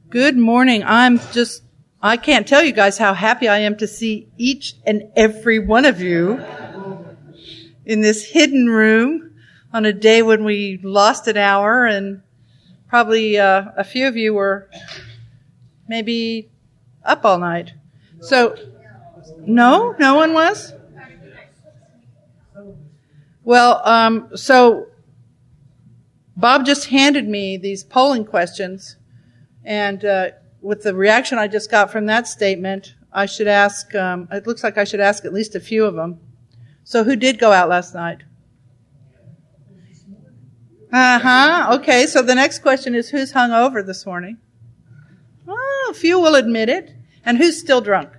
Good morning. I can't tell you guys how happy I am to see each and every one of you in this hidden room on a day when we lost an hour, and probably a few of you were maybe up all night. So, no one was? Well, so Bob just handed me these polling questions, and with the reaction I just got from that statement, I should ask, it looks like I should ask at least a few of them. So who did go out last night? Okay, so the next question is, who's hungover this morning? Oh, a few will admit it. And who's still drunk?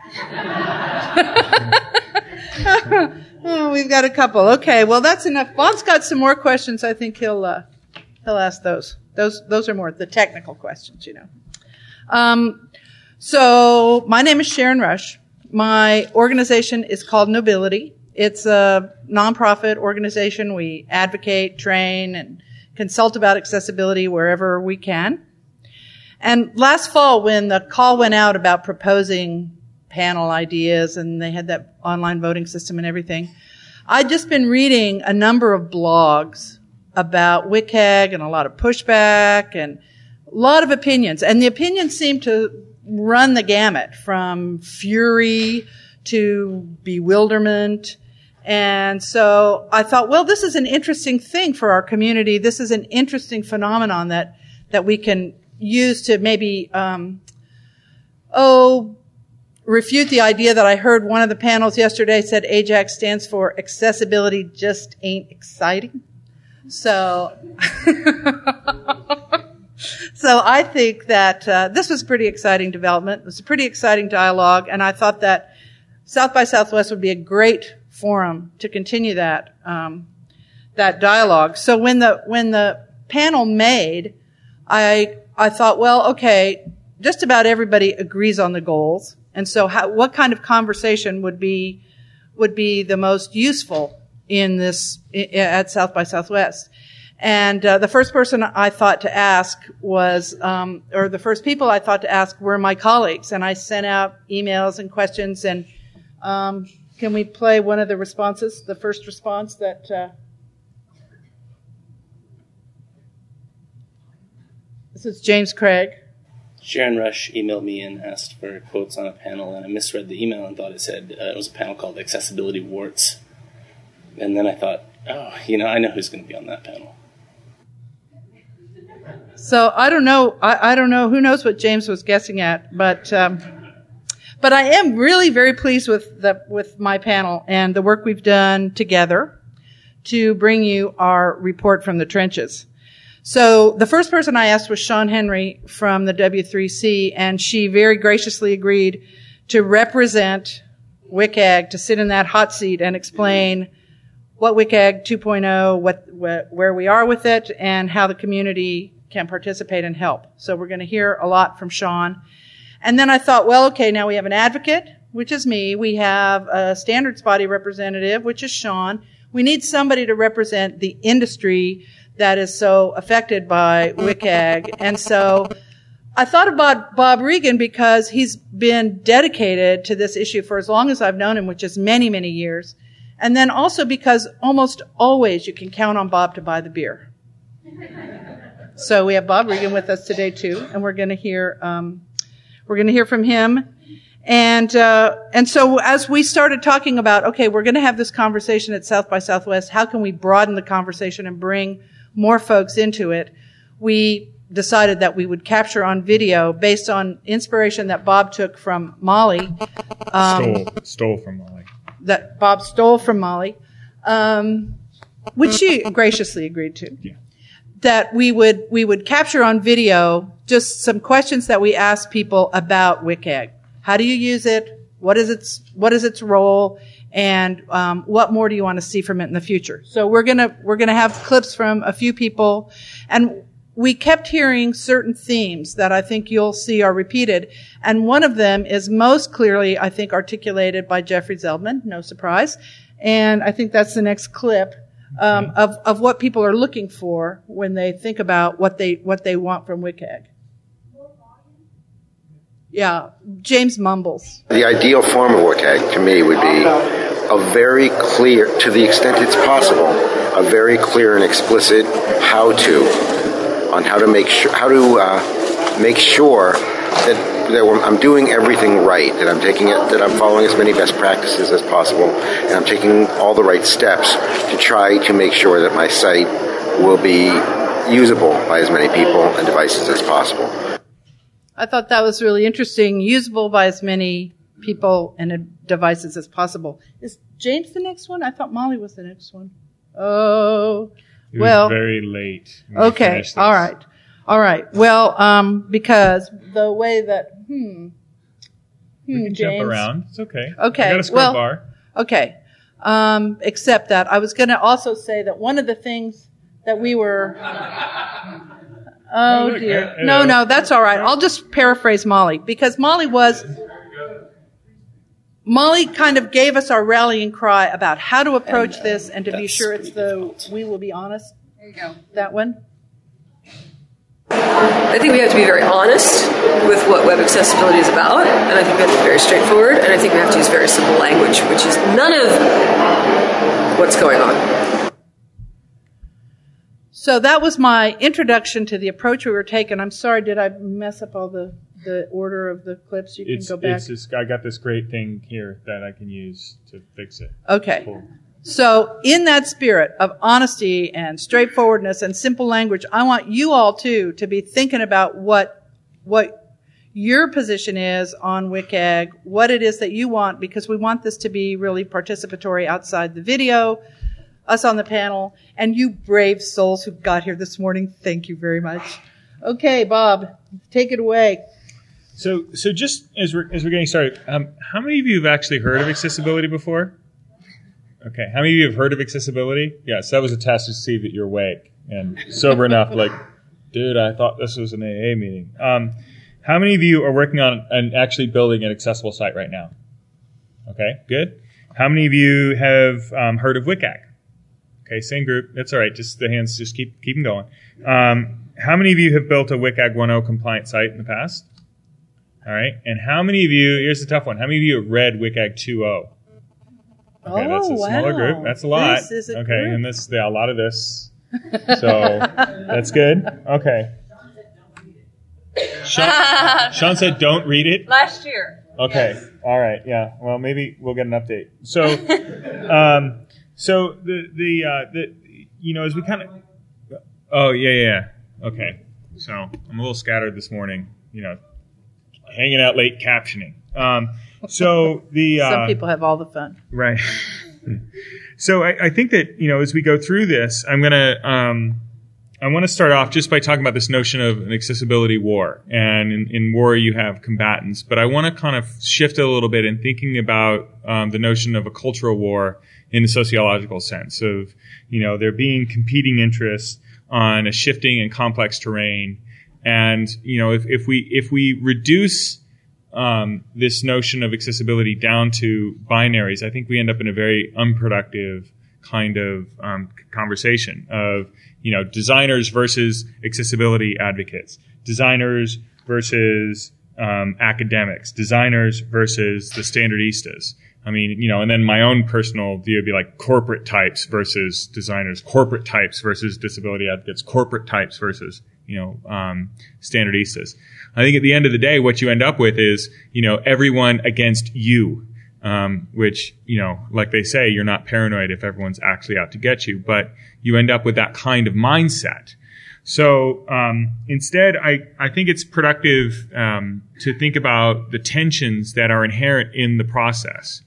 Oh, we've got a couple. Okay, well, that's enough. Bob's got some more questions. I think he'll ask those. Those are more the technical questions, you know. So my name is Sharon Rush. My organization is called Nobility. It's a nonprofit organization. We advocate, train, and consult about accessibility wherever we can. And last fall, when the call went out about proposing panel ideas and they had that online voting system and everything, I'd just been reading a number of blogs about WCAG and a lot of pushback and a lot of opinions. And the opinions seemed to run the gamut from fury to bewilderment. And so I thought, well, this is an interesting thing for our community. This is an interesting phenomenon that we can use to maybe, refute the idea that I heard one of the panels yesterday said AJAX stands for Accessibility Just Ain't Exciting. So, so I think that this was a pretty exciting development. It was a pretty exciting dialogue, and I thought that South by Southwest would be a great forum to continue that dialogue. So when the panel made, I thought, well, okay, just about everybody agrees on the goals, and so what kind of conversation would be the most useful in this at South by Southwest? And the first person I thought to ask was, or the first people I thought to ask were my colleagues, and I sent out emails and questions. And can we play one of the responses? The first response that. This is James Craig. Sharon Rush emailed me and asked for quotes on a panel, and I misread the email and thought it said it was a panel called Accessibility Warts. And then I thought, I know who's going to be on that panel. So I don't know. I don't know. Who knows what James was guessing at? But I am really very pleased with my panel and the work we've done together to bring you our report from the trenches. So the first person I asked was Sean Henry from the W3C, and she very graciously agreed to represent WCAG, to sit in that hot seat and explain what WCAG 2.0, where we are with it, and how the community can participate and help. So we're going to hear a lot from Sean. And then I thought, well, okay, now we have an advocate, which is me. We have a standards body representative, which is Sean. We need somebody to represent the industry that is so affected by WCAG. And so I thought about Bob Regan because he's been dedicated to this issue for as long as I've known him, which is many, many years. And then also because almost always you can count on Bob to buy the beer. So we have Bob Regan with us today too, and we're going to hear from him. And so as we started talking about, okay, we're going to have this conversation at South by Southwest, how can we broaden the conversation and bring more folks into it? We decided that we would capture on video based on inspiration that Bob took from Molly. Stole from Molly. That Bob stole from Molly, which she graciously agreed to. Yeah. That we would capture on video just some questions that we asked people about WCAG. How do you use it? What is its role? And what more do you want to see from it in the future? So we're gonna have clips from a few people, and we kept hearing certain themes that I think you'll see are repeated. And one of them is most clearly, I think, articulated by Jeffrey Zeldman, no surprise. And I think that's the next clip, of what people are looking for when they think about what they want from WCAG. More volume Yeah, James mumbles. The ideal form of WCAG to me would be a very clear, to the extent it's possible, a very clear and explicit how-to on how to make sure that I'm doing everything right, that I'm following as many best practices as possible, and I'm taking all the right steps to try to make sure that my site will be usable by as many people and devices as possible. I thought that was really interesting. Usable by as many people and devices as possible. Is James the next one? I thought Molly was the next one. Oh, it was very late. Okay, all right. Well, because the way that we can James, jump around. It's okay. Okay, I got a square bar. Okay, except that I was going to also say that one of the things that we were. Oh, dear. No, that's all right. I'll just paraphrase Molly, because Molly kind of gave us our rallying cry about how to approach this and to be sure it's we will be honest. There you go. That one? I think we have to be very honest with what web accessibility is about, and I think we have to be very straightforward, and I think we have to use very simple language, which is none of what's going on. So that was my introduction to the approach we were taking. I'm sorry, did I mess up all the order of the clips? You can go back. I got this great thing here that I can use to fix it. Okay. Cool. So in that spirit of honesty and straightforwardness and simple language, I want you all too to be thinking about what your position is on WCAG, what it is that you want, because we want this to be really participatory outside the video, us on the panel, and you brave souls who got here this morning, thank you very much. Okay, Bob, take it away. So just as we're getting started, how many of you have actually heard of accessibility before? Okay, how many of you have heard of accessibility? Yes, that was a test to see that you're awake and sober enough, like, dude, I thought this was an AA meeting. How many of you are working on and actually building an accessible site right now? Okay, good. How many of you have heard of WCAG? Okay, same group. That's all right. Just the hands, just keep them going. How many of you have built a WCAG 1.0 compliant site in the past? All right. And how many of you, here's the tough one, how many of you have read WCAG 2.0? Okay, that's a smaller group. That's a lot. This is a okay, group. And a lot of this. So that's good. Okay. Sean said don't read it. Last year. Okay. Yes. All right. Yeah. Well, maybe we'll get an update. So, so the as we kind of. Oh yeah. Okay. So I'm a little scattered this morning. Hanging out late captioning. So the some people have all the fun. Right. So I think that as we go through this, I want to start off just by talking about this notion of an accessibility war. And in war, you have combatants. But I want to kind of shift a little bit in thinking about the notion of a cultural war in the sociological sense of, there being competing interests on a shifting and complex terrain. And, if we reduce this notion of accessibility down to binaries, I think we end up in a very unproductive kind of conversation of, designers versus accessibility advocates, designers versus academics, designers versus the standardistas. I mean, and then my own personal view would be like corporate types versus designers, corporate types versus disability advocates, corporate types versus, standardistas. I think at the end of the day, what you end up with is, everyone against you. Which, like they say, you're not paranoid if everyone's actually out to get you, but you end up with that kind of mindset. So, instead, I think it's productive, to think about the tensions that are inherent in the process.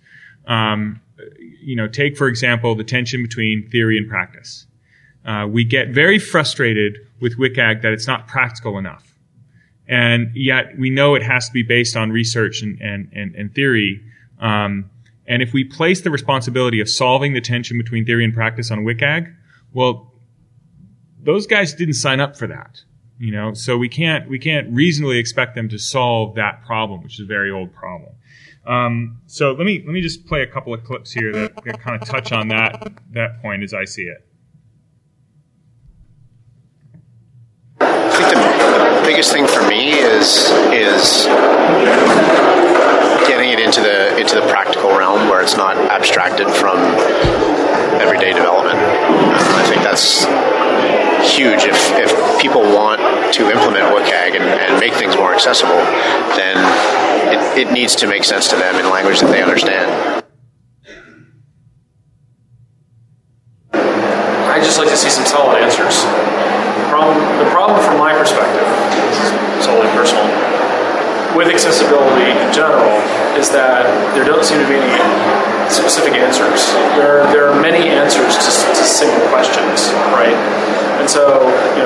Take, for example, the tension between theory and practice. We get very frustrated with WCAG that it's not practical enough. And yet we know it has to be based on research and theory. And if we place the responsibility of solving the tension between theory and practice on WCAG, well, those guys didn't sign up for that, so we can't reasonably expect them to solve that problem, which is a very old problem. So let me just play a couple of clips here that kind of touch on that point as I see it. I think the biggest thing for me is abstracted from everyday development. I think that's huge. If people want to implement WCAG and make things more accessible, then it needs to make sense to them in language that they understand. I just like to see some solid answers. The problem from my perspective, this is solely personal, with accessibility in general, is that there don't seem to be any specific answers. There are many answers to single questions, right? And so,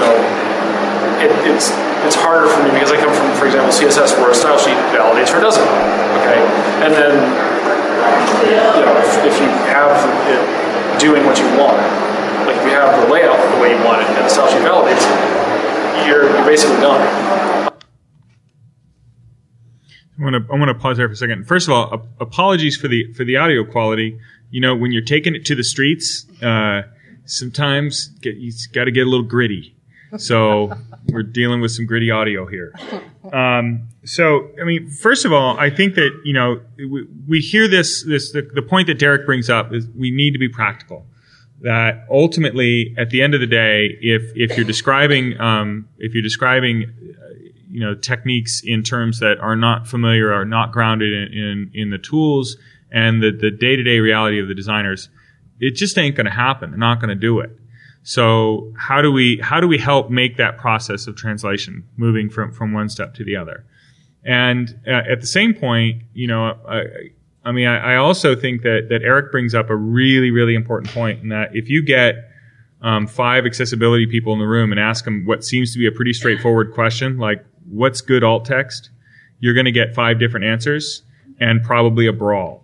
it's harder for me because I come from, for example, CSS, where a style sheet validates or doesn't. Okay, and then if you have it doing what you want, like if you have the layout the way you want it and the style sheet validates, you're basically done. I want to pause there for a second. First of all, apologies for the audio quality. When you're taking it to the streets, sometimes you got to get a little gritty. So we're dealing with some gritty audio here. First of all, I think that we hear the point that Derek brings up is we need to be practical. That ultimately, at the end of the day, if you're describing techniques in terms that are not familiar or not grounded in the tools and the day-to-day reality of the designers, it just ain't going to happen. They're not going to do it. So how do we help make that process of translation moving from one step to the other? And at the same point, I also think that Eric brings up a really, really important point, in that if you get 5 accessibility people in the room and ask them what seems to be a pretty straightforward question, like what's good alt text, you're going to get 5 different answers and probably a brawl.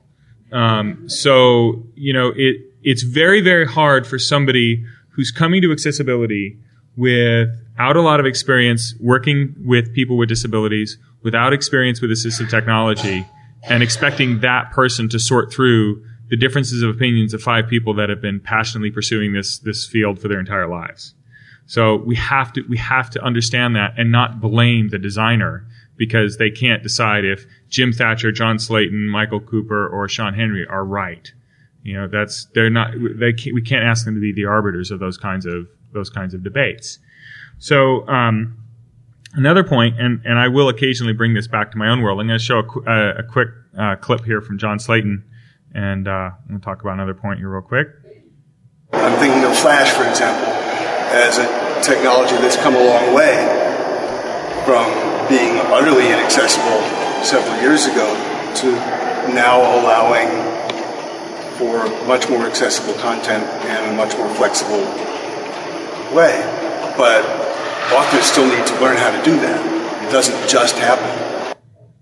It's very, very hard for somebody who's coming to accessibility without a lot of experience working with people with disabilities, without experience with assistive technology, and expecting that person to sort through the differences of opinions of 5 people that have been passionately pursuing this field for their entire lives. So we have to understand that and not blame the designer because they can't decide if Jim Thatcher, John Slayton, Michael Cooper, or Sean Henry are right. We can't ask them to be the arbiters of those kinds of debates. So another point, and I will occasionally bring this back to my own world. I'm going to show a quick clip here from John Slayton, and I'm going to talk about another point here real quick. I'm thinking of Flash, for example, as a technology that's come a long way from being utterly inaccessible several years ago to now allowing for much more accessible content in a much more flexible way. But authors still need to learn how to do that. It doesn't just happen.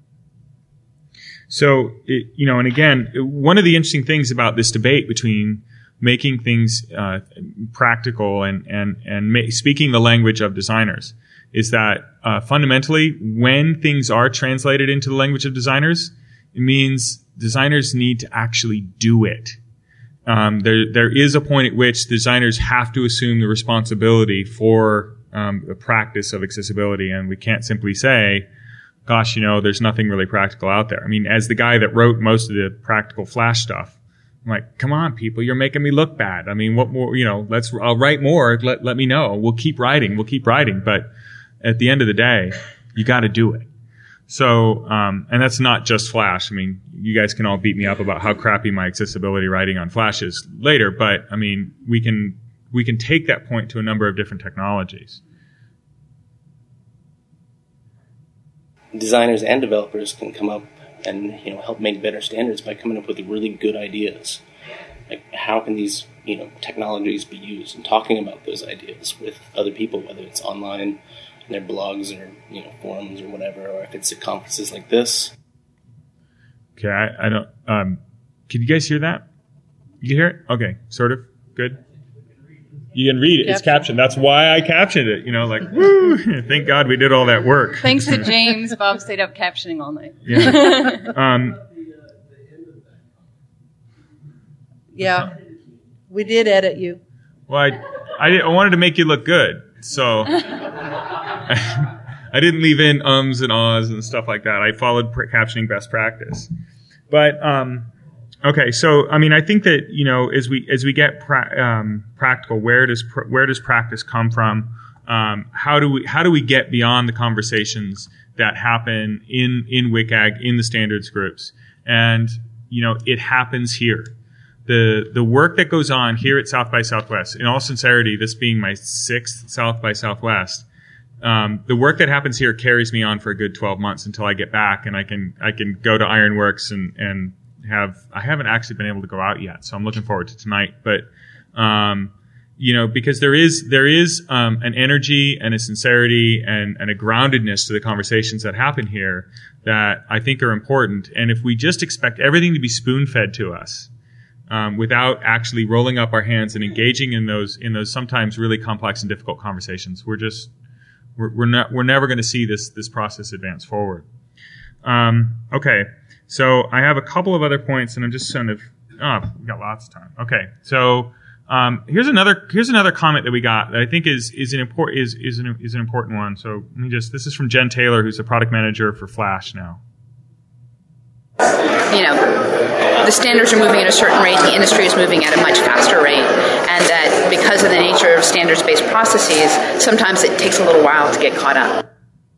So, and again, one of the interesting things about this debate between making things practical and speaking the language of designers is that fundamentally, when things are translated into the language of designers, it means designers need to actually do it. There is a point at which designers have to assume the responsibility for the practice of accessibility, and we can't simply say, gosh, there's nothing really practical out there. I mean, as the guy that wrote most of the practical Flash stuff, I'm like, come on, people, you're making me look bad. I mean, what more, I'll write more. Let me know. We'll keep writing. But at the end of the day, you got to do it. So, and that's not just Flash. I mean, you guys can all beat me up about how crappy my accessibility writing on Flash is later, but I mean, we can take that point to a number of different technologies. Designers and developers can come up and help make better standards by coming up with really good ideas. Like, how can these technologies be used, and talking about those ideas with other people, whether it's online in their blogs or forums or whatever, or if it's at conferences like this. Okay, I don't. Can you guys hear that? You can hear it? Okay, sort of. Good. You can read it. It's captioned. That's why I captioned it. Woo! Thank God we did all that work. Thanks to James, Bob stayed up captioning all night. Yeah. Yeah, we did edit you. Well, I wanted to make you look good, so I didn't leave in ums and ahs and stuff like that. I followed captioning best practice. But Okay, so I mean, I think that as we get practical, where does practice come from? How do we get beyond the conversations that happen in WCAG, in the standards groups? And it happens here. The work that goes on here at South by Southwest, in all sincerity, this being my 6th South by Southwest, the work that happens here carries me on for a good 12 months until I get back and I can go to Ironworks and I haven't actually been able to go out yet, so I'm looking forward to tonight. But because there is an energy and a sincerity and a groundedness to the conversations that happen here that I think are important. And if we just expect everything to be spoon-fed to us without actually rolling up our hands and engaging in those sometimes really complex and difficult conversations, we're never going to see this process advance forward. Okay. So I have a couple of other points, and I'm just we've got lots of time. Okay, so here's another comment that we got that I think is an important one. So this is from Jen Taylor, who's the product manager for Flash now. The standards are moving at a certain rate, the industry is moving at a much faster rate, and that because of the nature of standards-based processes, sometimes it takes a little while to get caught up.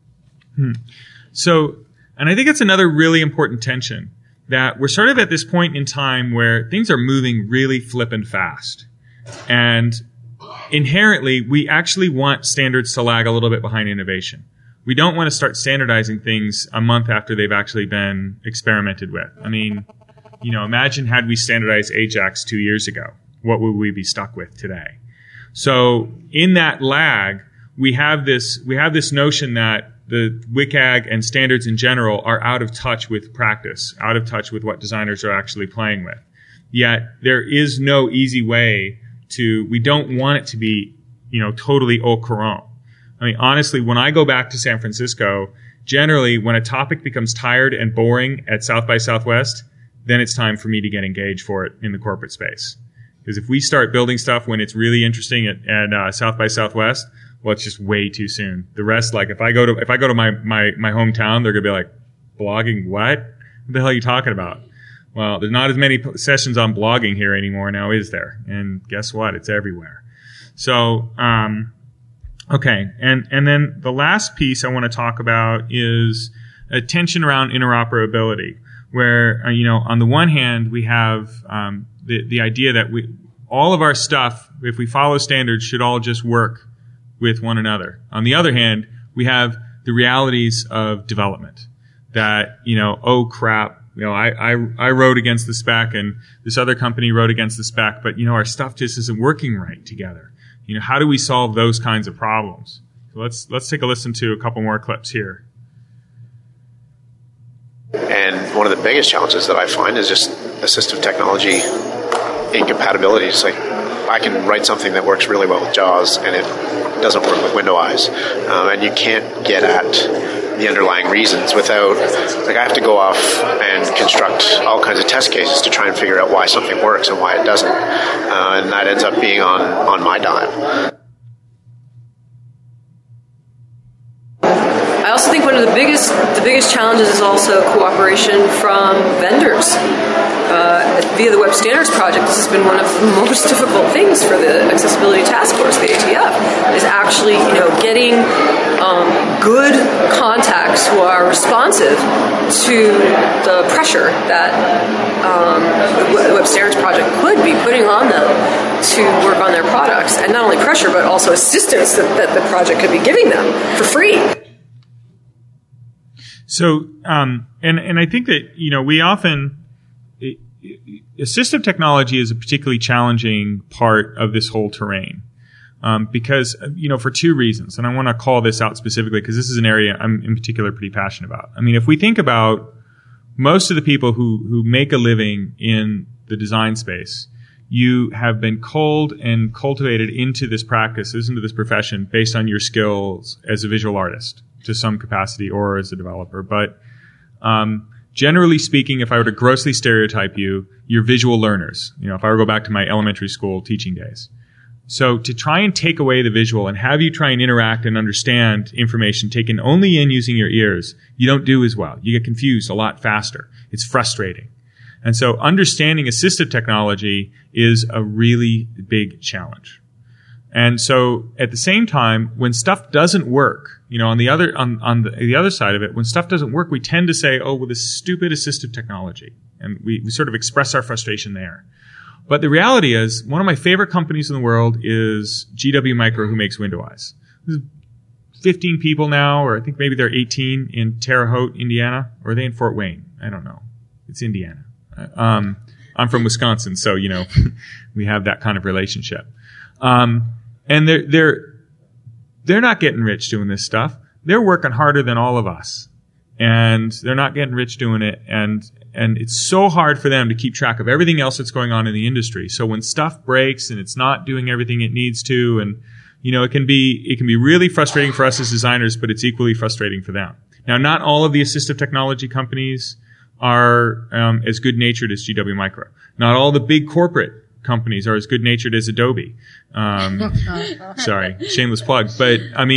So. And I think it's another really important tension that we're sort of at this point in time where things are moving really flippin' fast. And inherently, we actually want standards to lag a little bit behind innovation. We don't want to start standardizing things a month after they've actually been experimented with. I mean, imagine had we standardized Ajax 2 years ago. What would we be stuck with today? So in that lag, we have this notion that the WCAG and standards in general are out of touch with practice, out of touch with what designers are actually playing with. Yet there is no easy way we don't want it to be, totally au courant. I mean, honestly, when I go back to San Francisco, generally when a topic becomes tired and boring at South by Southwest, then it's time for me to get engaged for it in the corporate space. Because if we start building stuff when it's really interesting at South by Southwest, well, it's just way too soon. The rest, like if I go to my hometown, they're gonna be like, blogging what? What the hell are you talking about? Well, there's not as many sessions on blogging here anymore now, is there? And guess what? It's everywhere. So, okay. And then the last piece I want to talk about is a tension around interoperability, where, on the one hand, we have, the idea that all of our stuff, if we follow standards, should all just work with one another. On the other hand, we have the realities of development that, oh crap, I wrote against the spec and this other company wrote against the spec, but our stuff just isn't working right together. How do we solve those kinds of problems? So let's take a listen to a couple more clips here. And one of the biggest challenges that I find is just assistive technology incompatibilities. Like, I can write something that works really well with JAWS and it doesn't work with Window Eyes. And you can't get at the underlying reasons without, I have to go off and construct all kinds of test cases to try and figure out why something works and why it doesn't. And that ends up being on my dime. I also think one of the biggest challenges is also cooperation from vendors. Via the Web Standards Project, this has been one of the most difficult things for the Accessibility Task Force, the ATF, is actually getting good contacts who are responsive to the pressure that the Web Standards Project could be putting on them to work on their products, and not only pressure but also assistance that the project could be giving them for free. So, and I think that, we often, assistive technology is a particularly challenging part of this whole terrain. Because, for two reasons, and I want to call this out specifically because this is an area I'm in particular pretty passionate about. I mean, if we think about most of the people who make a living in the design space, you have been culled and cultivated into this practice, into this profession based on your skills as a visual artist to some capacity or as a developer. But generally speaking, if I were to grossly stereotype you, you're visual learners. If I were to go back to my elementary school teaching days. So to try and take away the visual and have you try and interact and understand information taken only in using your ears, you don't do as well. You get confused a lot faster. It's frustrating. And so understanding assistive technology is a really big challenge. And so at the same time, when stuff doesn't work, on the other side of it, when stuff doesn't work, we tend to say, oh, well, this stupid assistive technology. And we sort of express our frustration there. But the reality is, one of my favorite companies in the world is GW Micro, who makes Window-Eyes. There's 15 people now, or I think maybe they're 18 in Terre Haute, Indiana. Or are they in Fort Wayne? I don't know. It's Indiana. I'm from Wisconsin, so, we have that kind of relationship. And they're not getting rich doing this stuff. They're working harder than all of us. And they're not getting rich doing it. And it's so hard for them to keep track of everything else that's going on in the industry. So when stuff breaks and it's not doing everything it needs to, and, it can be really frustrating for us as designers, but it's equally frustrating for them. Now, not all of the assistive technology companies are as good-natured as GW Micro. Not all the big corporate companies are as good-natured as Adobe. Sorry, shameless plug. But,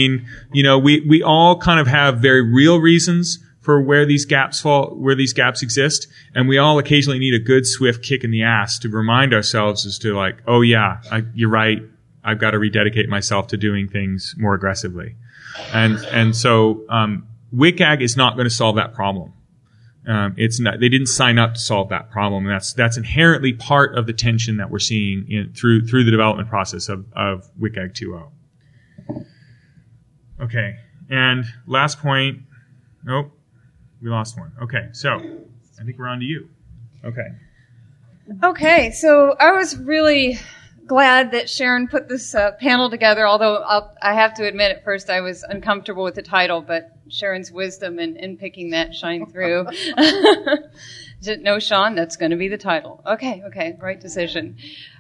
we all kind of have very real reasons for where these gaps exist, and we all occasionally need a good, swift kick in the ass to remind ourselves as to like, oh yeah, you're right, I've got to rededicate myself to doing things more aggressively. And so WCAG is not going to solve that problem. It's not. They didn't sign up to solve that problem. And that's inherently part of the tension that we're seeing through the development process of WCAG 2.0. Okay, and last point. Nope, we lost one. Okay, so I think we're on to you. Okay. Okay, so I was really glad that Sharon put this panel together, although I have to admit at first I was uncomfortable with the title, but Sharon's wisdom in picking that shine through. No, Sean, that's going to be the title. Okay, right decision.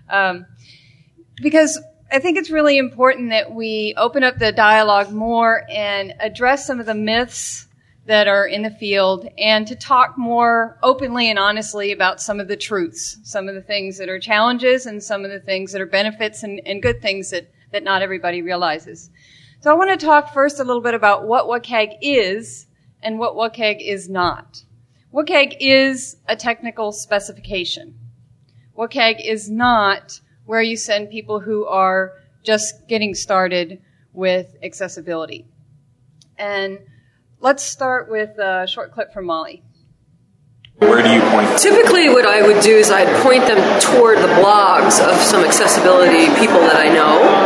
Because I think it's really important that we open up the dialogue more and address some of the myths that are in the field, and to talk more openly and honestly about some of the truths, some of the things that are challenges and some of the things that are benefits and good things that not everybody realizes. So I want to talk first a little bit about what WCAG is and what WCAG is not. WCAG is a technical specification. WCAG is not where you send people who are just getting started with accessibility. And let's start with a short clip from Molly. Where do you point? Typically what I would do is I'd point them toward the blogs of some accessibility people that I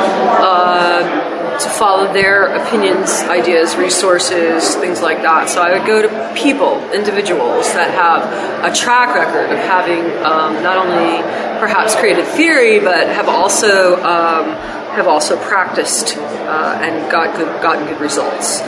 know, to follow their opinions, ideas, resources, things like that. So I would go to people, individuals that have a track record of having not only perhaps created theory, but have also practiced and gotten good results.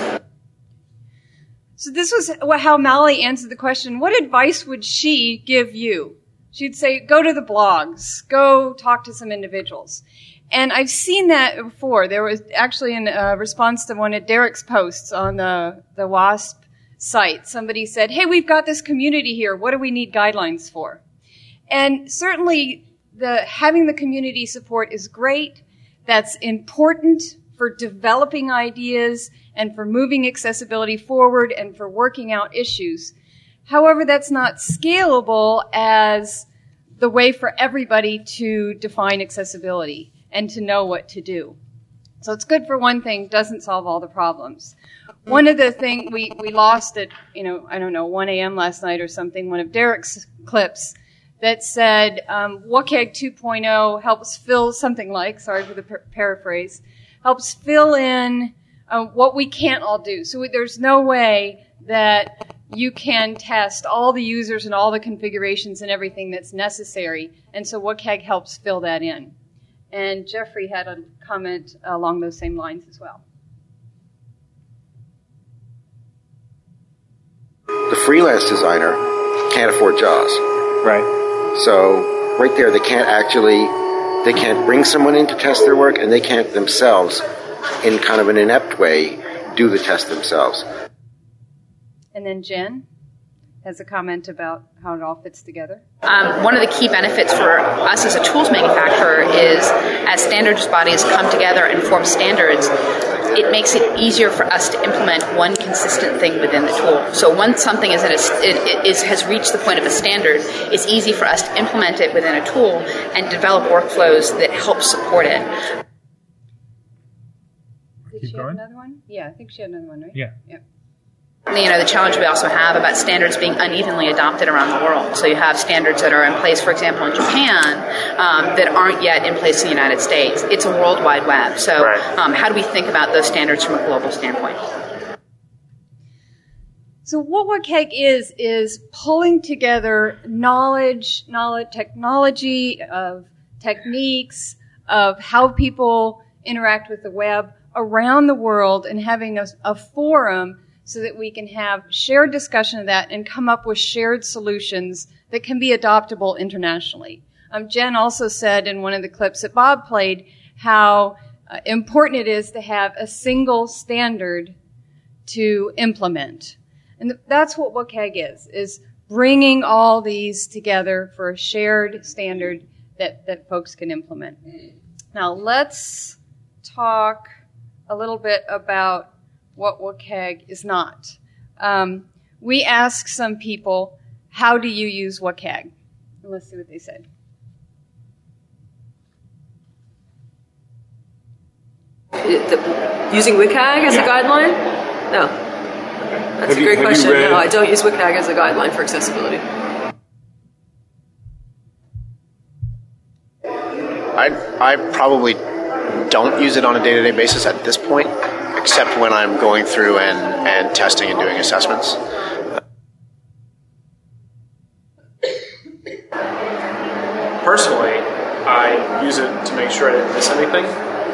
So this was how Molly answered the question, what advice would she give you? She'd say, go to the blogs, go talk to some individuals. And I've seen that before. There was actually in response to one of Derek's posts on the WASP site, somebody said, hey, we've got this community here. What do we need guidelines for? And certainly having the community support is great. That's important for developing ideas and for moving accessibility forward and for working out issues. However, that's not scalable as the way for everybody to define accessibility and to know what to do. So it's good for one thing, doesn't solve all the problems. One of the things we lost at, 1 a.m. last night or something, one of Derek's clips that said, WCAG 2.0 helps fill something like, sorry for the paraphrase, helps fill in what we can't all do. So there's no way that you can test all the users and all the configurations and everything that's necessary. And so WCAG helps fill that in. And Jeffrey had a comment along those same lines as well. The freelance designer can't afford JAWS. Right. So right there, they can't bring someone in to test their work, and they can't themselves, in kind of an inept way, do the test themselves. And then Jen has a comment about how it all fits together. One of the key benefits for us as a tools manufacturer is as standards bodies come together and form standards, it makes it easier for us to implement one consistent thing within the tool. So once something is has reached the point of a standard, it's easy for us to implement it within a tool and develop workflows that help support it. Did she have another one? Yeah, I think she had another one, right? Yeah. The challenge we also have about standards being unevenly adopted around the world. So you have standards that are in place, for example, in Japan, that aren't yet in place in the United States. It's a worldwide web. So how do we think about those standards from a global standpoint? So what WCAG is pulling together knowledge, technology, of techniques, of how people interact with the web around the world, and having a forum so that we can have shared discussion of that and come up with shared solutions that can be adoptable internationally. Jen also said in one of the clips that Bob played how important it is to have a single standard to implement. And that's what WCAG is bringing all these together for a shared standard that folks can implement. Now let's talk a little bit about what WCAG is not. We asked some people, how do you use WCAG? And let's see what they said. Using WCAG as a guideline? No. That's a great question. No, I don't use WCAG as a guideline for accessibility. I probably don't use it on a day-to-day basis at this point, except when I'm going through and testing and doing assessments. Personally, I use it to make sure I didn't miss anything.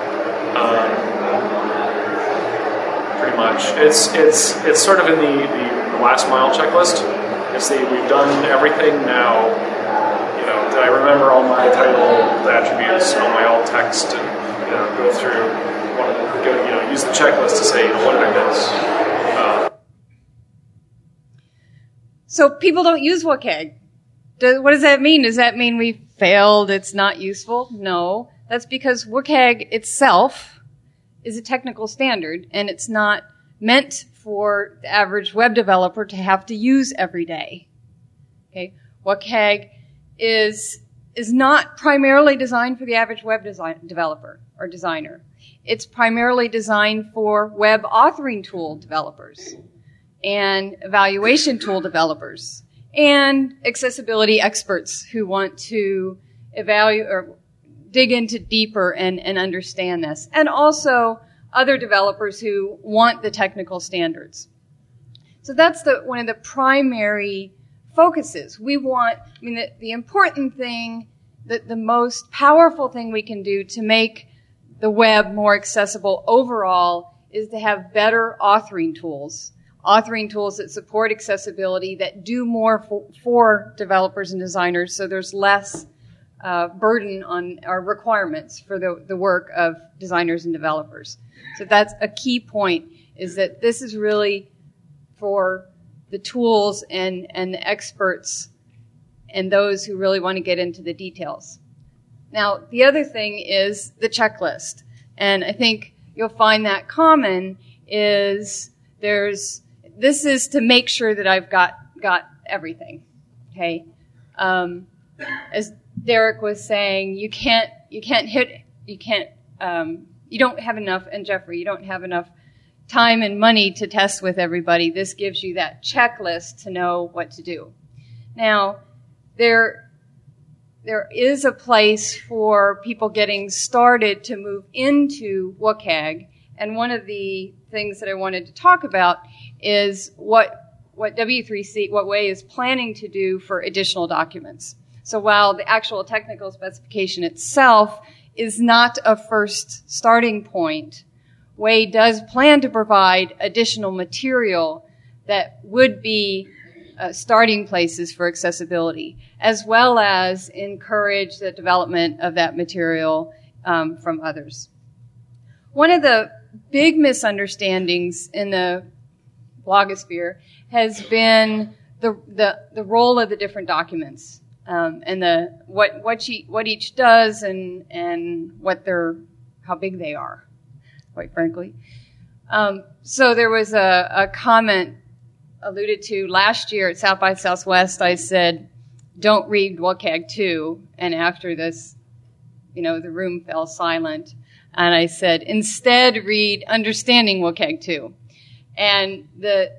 Pretty much. It's sort of in the last mile checklist. We've done everything now. Did I remember all my title attributes, all my alt text, and go through, use the checklist to say, what did I miss? So people don't use WCAG. What does that mean? Does that mean we failed? It's not useful? No. That's because WCAG itself is a technical standard, and it's not meant for the average web developer to have to use every day. Okay? WCAG is not primarily designed for the average web developer or designer. It's primarily designed for web authoring tool developers and evaluation tool developers and accessibility experts who want to evaluate or dig into deeper and understand this, and also other developers who want the technical standards. So that's one of the primary focuses. We want, the important thing, the most powerful thing we can do to make the web more accessible overall is to have better authoring tools that support accessibility, that do more for developers and designers, so there's less burden on our requirements for the work of designers and developers. So that's a key point, is that this is really for the tools and the experts and those who really want to get into the details. Now, the other thing is the checklist. And I think you'll find that common is this is to make sure that I've got everything. Okay? As Derek was saying, you don't have enough, and Jeffrey, you don't have enough time and money to test with everybody. This gives you that checklist to know what to do. Now, there is a place for people getting started to move into WCAG, and one of the things that I wanted to talk about is what W3C, what WAY is planning to do for additional documents. So while the actual technical specification itself is not a first starting point, WAY does plan to provide additional material that would be starting places for accessibility, as well as encourage the development of that material from others. One of the big misunderstandings in the blogosphere has been the role of the different documents and what each does and how big they are, quite frankly. So there was a comment alluded to last year at South by Southwest. I said, don't read WCAG 2. And after this, the room fell silent. And I said, instead read Understanding WCAG 2. And the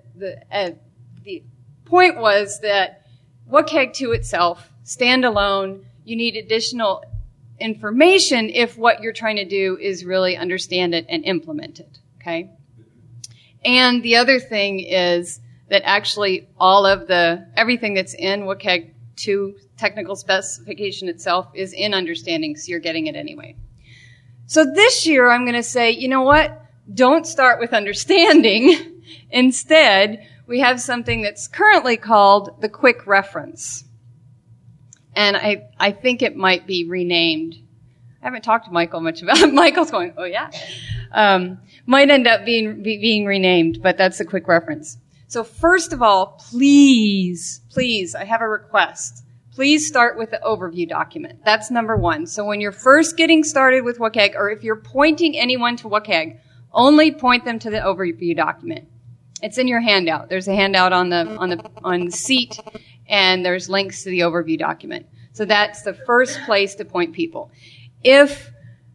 point was that WCAG 2 itself, standalone, you need additional information if what you're trying to do is really understand it and implement it, okay? And the other thing is that actually everything that's in WCAG 2 technical specification itself is in Understanding, so you're getting it anyway. So this year I'm going to say, you know what? Don't start with Understanding. Instead, we have something that's currently called the Quick Reference. And I think it might be renamed. I haven't talked to Michael much about it. Michael's going, oh yeah. Might end up being renamed, but that's a Quick Reference. So first of all, please, I have a request. Please start with the overview document. That's number one. So when you're first getting started with WCAG, or if you're pointing anyone to WCAG, only point them to the overview document. It's in your handout. There's a handout on the seat, and there's links to the overview document. So that's the first place to point people. If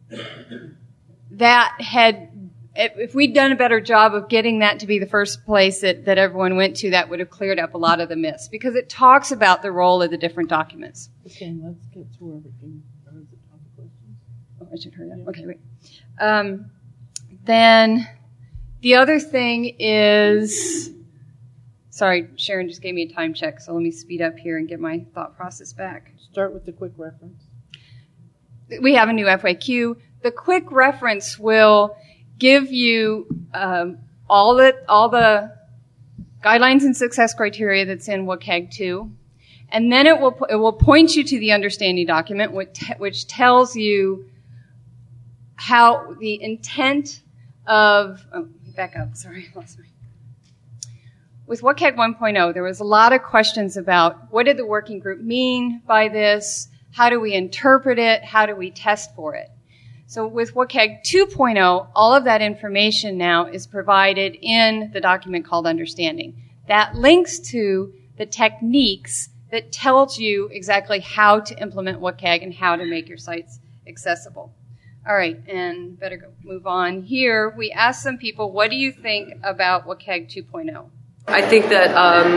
we'd done a better job of getting that to be the first place that everyone went to, that would have cleared up a lot of the myths, because it talks about the role of the different documents. Okay, let's get through everything. Questions? Oh, I should hurry up. Okay, wait. Then the other thing is, sorry, Sharon just gave me a time check, so let me speed up here and get my thought process back. Start with the Quick Reference. We have a new FAQ. The Quick Reference will give you all the guidelines and success criteria that's in WCAG 2, and then it will point you to the Understanding document, which tells you how the intent of back up. Sorry, I lost my. With WCAG 1.0, there was a lot of questions about what did the working group mean by this? How do we interpret it? How do we test for it? So with WCAG 2.0, all of that information now is provided in the document called Understanding. That links to the techniques that tells you exactly how to implement WCAG and how to make your sites accessible. All right, and better move on here. We asked some people, what do you think about WCAG 2.0? I think that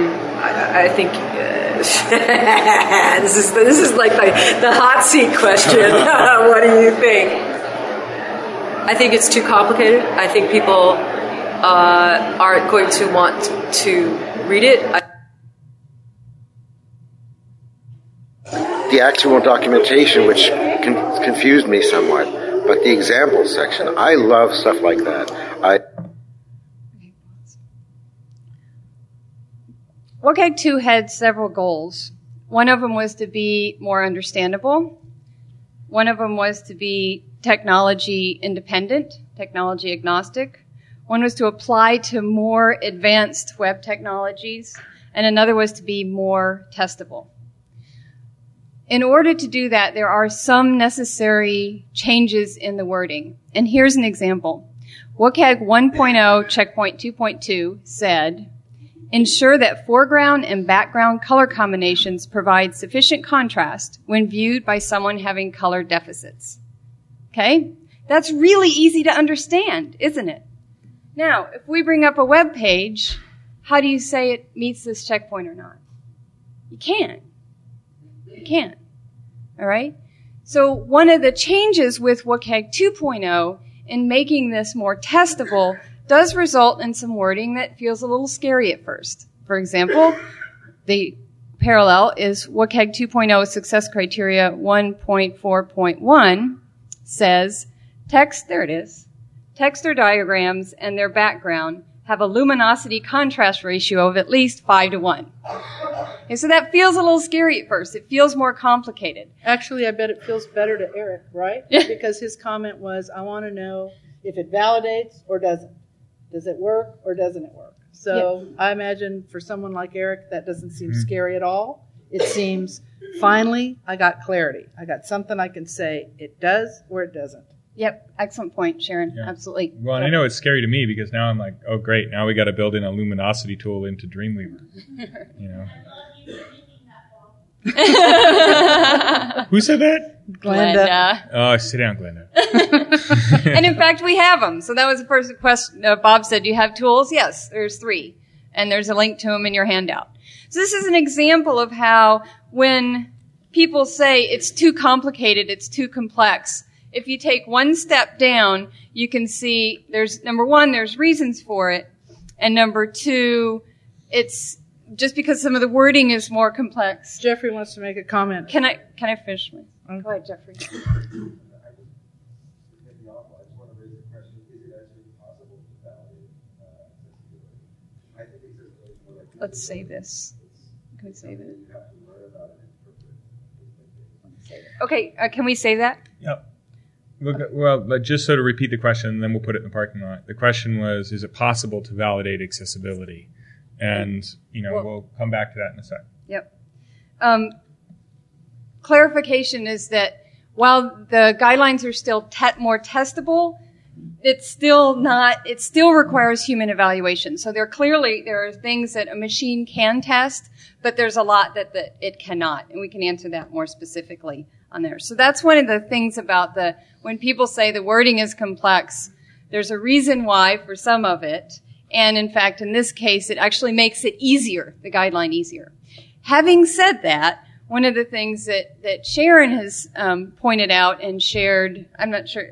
this is like the hot seat question. What do you think? I think it's too complicated. I think people aren't going to want to read it. The actual documentation, which confused me somewhat, but the examples section, I love stuff like that. WCAG 2 had several goals. One of them was to be more understandable. One of them was to be technology independent, technology agnostic. One was to apply to more advanced web technologies. And another was to be more testable. In order to do that, there are some necessary changes in the wording. And here's an example. WCAG 1.0 checkpoint 2.2 said, ensure that foreground and background color combinations provide sufficient contrast when viewed by someone having color deficits. Okay? That's really easy to understand, isn't it? Now, if we bring up a web page, how do you say it meets this checkpoint or not? You can't. You can't. All right? So one of the changes with WCAG 2.0 in making this more testable does result in some wording that feels a little scary at first. For example, the parallel is WCAG 2.0 success criteria 1.4.1 says text or diagrams and their background have a luminosity contrast ratio of at least 5:1. Okay, so that feels a little scary at first. It feels more complicated. Actually, I bet it feels better to Eric, right? Yeah. Because his comment was, I want to know if it validates or doesn't. Does it work or doesn't it work? So yeah. I imagine for someone like Eric, that doesn't seem scary at all. It seems, finally, I got clarity. I got something I can say. It does or it doesn't. Yep, excellent point, Sharon. Yeah. Absolutely. Well, and I know it's scary to me because now I'm like, oh, great, now we got to build in a luminosity tool into Dreamweaver. You know. Who said that? Glenda. Oh, sit down, Glenda. And in fact, we have them. So that was the first question. Bob said, do you have tools? Yes, there's 3. And there's a link to them in your handout. So this is an example of how when people say it's too complicated, it's too complex, if you take one step down, you can see there's, number one, there's reasons for it. And number 2, it's just because some of the wording is more complex. Jeffrey wants to make a comment. Can I finish? Go ahead, Jeffrey. Let's save this. Can we save it? Okay, can we save that? Yep. Well, just so to repeat the question, and then we'll put it in the parking lot. The question was, is it possible to validate accessibility? And, we'll come back to that in a second. Yep. Clarification is that while the guidelines are still more testable, it still requires human evaluation. So there are things that a machine can test, but there's a lot that it cannot. And we can answer that more specifically on there. So that's one of the things about when people say the wording is complex, there's a reason why for some of it. And in fact, in this case, it actually makes it easier, the guideline easier. Having said that, one of the things that Sharon has pointed out and shared, I'm not sure,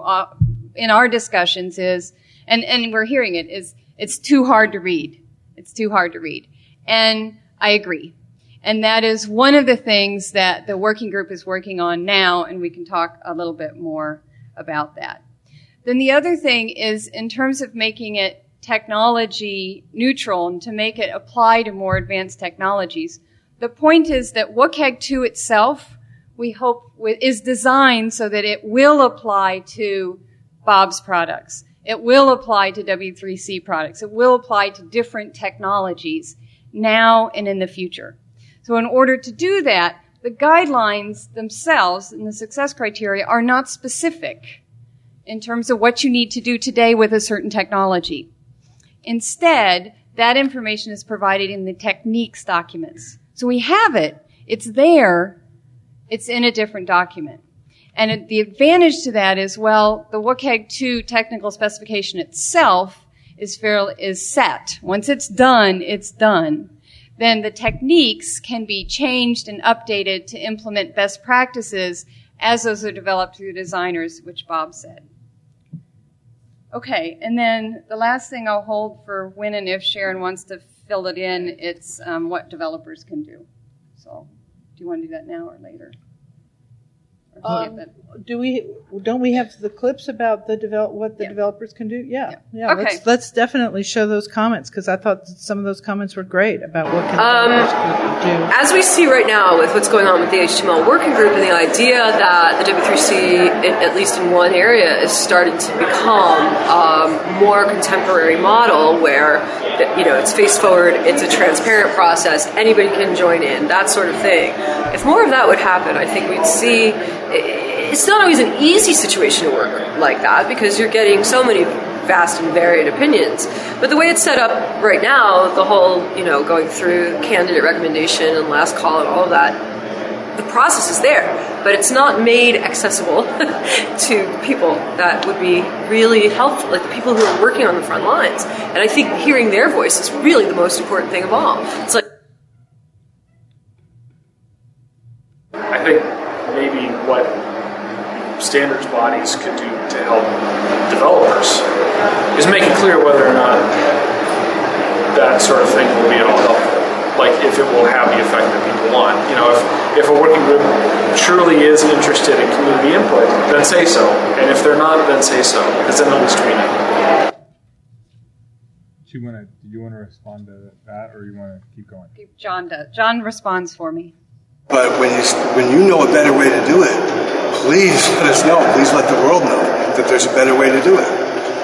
in our discussions is, and we're hearing it, is it's too hard to read. It's too hard to read. And I agree. And that is one of the things that the working group is working on now, and we can talk a little bit more about that. Then the other thing is in terms of making it technology neutral and to make it apply to more advanced technologies, the point is that WCAG 2 itself, we hope, is designed so that it will apply to Bob's products. It will apply to W3C products. It will apply to different technologies now and in the future. So in order to do that, the guidelines themselves and the success criteria are not specific in terms of what you need to do today with a certain technology. Instead, that information is provided in the techniques documents. So we have it. It's there. It's in a different document. And the advantage to that is, well, the WCAG 2 technical specification itself is set. Once it's done, it's done. Then the techniques can be changed and updated to implement best practices as those are developed through designers, which Bob said. Okay, and then the last thing I'll hold for when and if Sharon wants to fill it in, it's what developers can do. So, do you want to do that now or later? Don't we have the clips about what the developers can do? Yeah. Okay. Let's definitely show those comments because I thought some of those comments were great about what can developers do. As we see right now with what's going on with the HTML working group and the idea that the W3C, at least in one area, is starting to become a more contemporary model where it's face forward, it's a transparent process, anybody can join in, that sort of thing. If more of that would happen, I think we'd see. It's not always an easy situation to work like that because you're getting so many vast and varied opinions. But the way it's set up right now, the whole, going through candidate recommendation and last call and all of that, the process is there. But it's not made accessible to people that would be really helpful, like the people who are working on the front lines. And I think hearing their voice is really the most important thing of all. It's like, I think maybe what standards bodies could do to help developers is make it clear whether or not that sort of thing will be at all helpful. Like if it will have the effect that people want. If a working group truly is interested in community input, then say so. And if they're not, then say so. Because then at least we know. Do you want to respond to that or you want to keep going? John does. John responds for me. But when you know a better way to do it, please let us know. Please let the world know that there's a better way to do it.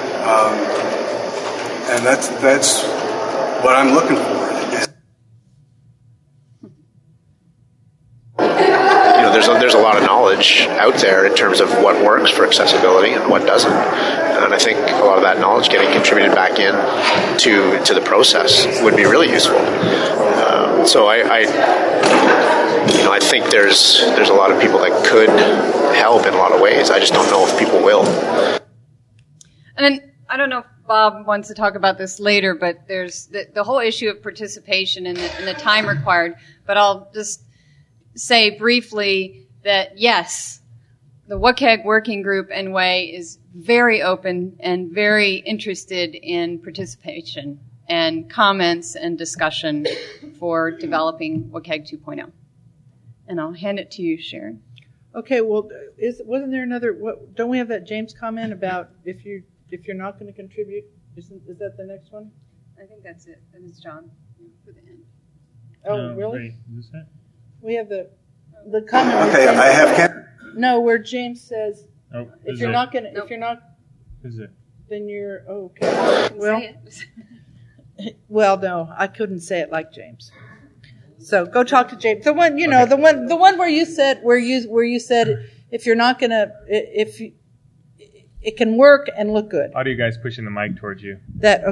And that's what I'm looking for. There's a lot of knowledge knowledge out there in terms of what works for accessibility and what doesn't. And I think a lot of that knowledge getting contributed back in to the process would be really useful. So I think there's a lot of people that could help in a lot of ways. I just don't know if people will. And then I don't know if Bob wants to talk about this later, but there's the whole issue of participation and the time required. But I'll just say briefly that yes, the WCAG working group NWA is very open and very interested in participation and comments and discussion for developing WCAG 2.0. And I'll hand it to you, Sharon. Okay. Well, wasn't there another? Don't we have that James comment about if you're not going to contribute? Is that the next one? I think that's it. That is John for the end. Oh, really? Wait, is that? We have the comment. Okay, I have. No, where James says, if you're not, Is it? then you're okay. Well, no, I couldn't say it like James. So go talk to James. The one, the one where you said if you're not gonna, it can work and look good. Audio guys pushing the mic towards you. That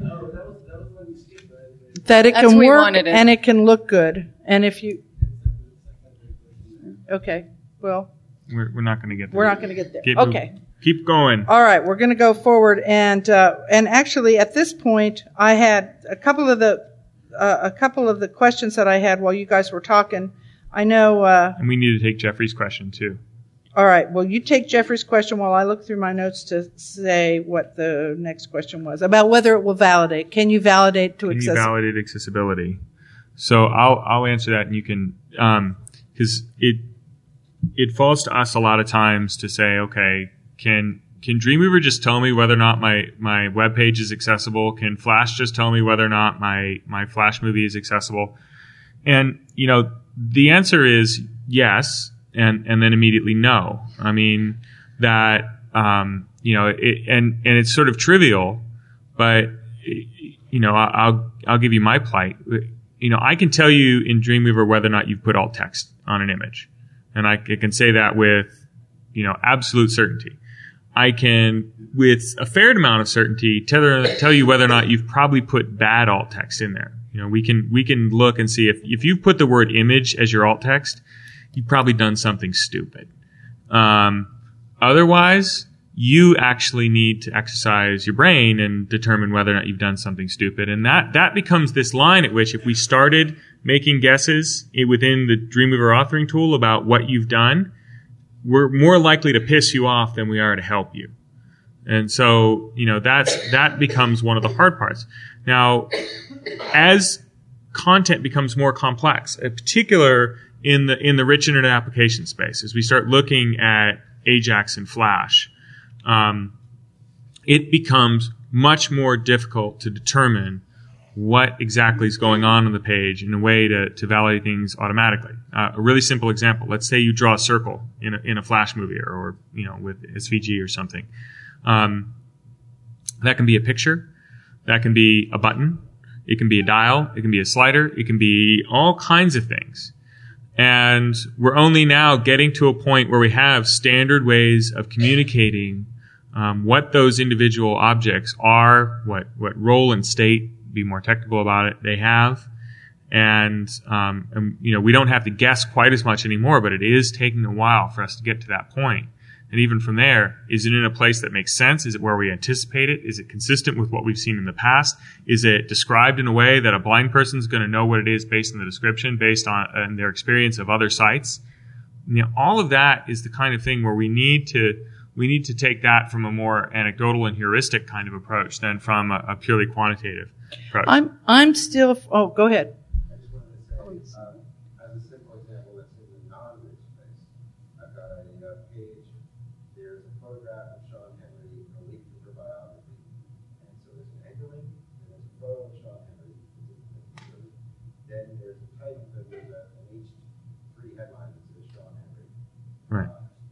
it can work and it can look good. And if you, okay, well, we're not going to get there. We're not going to get there. Okay. Keep going. All right, we're going to go forward, and actually at this point, I had a couple of the questions that I had while you guys were talking. I know. And we need to take Jeffrey's question too. All right. Well, you take Jeffrey's question while I look through my notes to say what the next question was about whether it will validate. Can you validate to accessibility? Can you validate accessibility? So I'll answer that, and you can because it falls to us a lot of times to say, okay, can Dreamweaver just tell me whether or not my web page is accessible? Can Flash just tell me whether or not my Flash movie is accessible? And the answer is yes. And then immediately no. I mean that and it's sort of trivial, but I'll give you my plight. I can tell you in Dreamweaver whether or not you've put alt text on an image, and I can say that with absolute certainty. I can, with a fair amount of certainty, tell you whether or not you've probably put bad alt text in there. We can look and see if you've put the word image as your alt text, you've probably done something stupid. Otherwise, you actually need to exercise your brain and determine whether or not you've done something stupid. And that becomes this line at which if we started making guesses within the Dreamweaver authoring tool about what you've done, we're more likely to piss you off than we are to help you. And so, that becomes one of the hard parts. Now, as content becomes more complex, in particular in the rich internet application space, as we start looking at Ajax and Flash, it becomes much more difficult to determine what exactly is going on the page in a way to validate things automatically. A really simple example: let's say you draw a circle in a Flash movie or with SVG or something. That can be a picture, that can be a button, it can be a dial, it can be a slider, it can be all kinds of things. And we're only now getting to a point where we have standard ways of communicating what those individual objects are, what role and state, be more technical about it, they have. And we don't have to guess quite as much anymore, but it is taking a while for us to get to that point. And even from there, is it in a place that makes sense? Is it where we anticipate it? Is it consistent with what we've seen in the past? Is it described in a way that a blind person is going to know what it is based on the description, based on their experience of other sites? All of that is the kind of thing where we need to take that from a more anecdotal and heuristic kind of approach than from a purely quantitative approach. I'm still. Oh, go ahead. Right.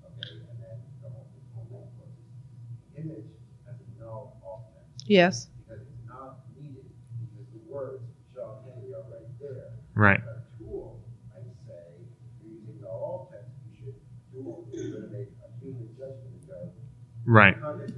Yes. Because it's not needed because the words Sean Henry are right there. Right. A tool, I say, if you're using the alt text, you should do Right.